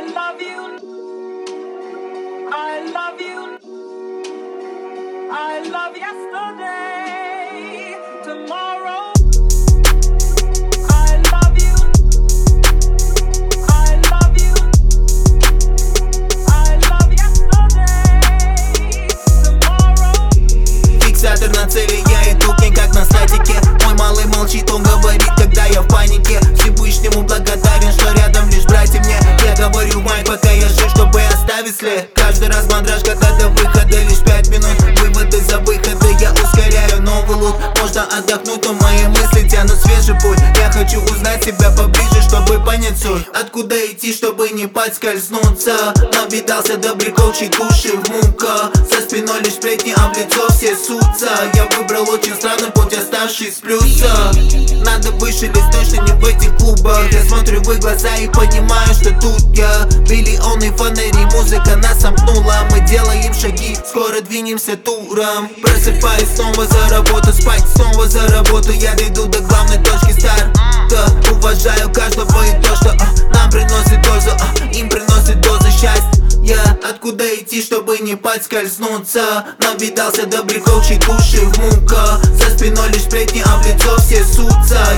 love you. I love you. I love yesterday, tomorrow. I love you. I love you. I love yesterday, tomorrow. Фиксатор на цели, я иду к ней как на статике. Мой малый молчит, он говорит, когда я в панике. Всевышнему благодарен, что рядом лишь братья мне. Я говорю, май, пока я жив, чтобы оставить след. Каждый раз мандраж, когда до выхода лишь 5 минут. Выводы за выходы, я ускоряю новый лут. Можно отдохнуть, но мои мысли тянут свежий путь. Я хочу узнать себя поближе, чтобы понять суть. Откуда идти, чтобы не подскользнуться? Навидался добряков, чьи души в муках. За спиной лишь сплетни, а в лицо все ссутся. Я выбрал очень странный путь, оставший с плюса. Надо выше лезть, точно не в этих клубах. Я смотрю в их глаза и понимаю, что тут я. Миллионы фонарей, музыка нас сомкнула. Мы делаем шаги, скоро двинемся туром. Просыпаюсь снова за работу, спать снова за работу. Я дойду до главной точки старта. Уважаю каждого и то, что нам приносит дозу, им приносит дозу счастья. Откуда идти, чтобы не подскользнуться? Навидался добряков, чьи души в муках. За спиной лишь сплетни, а в лицо все ссутся.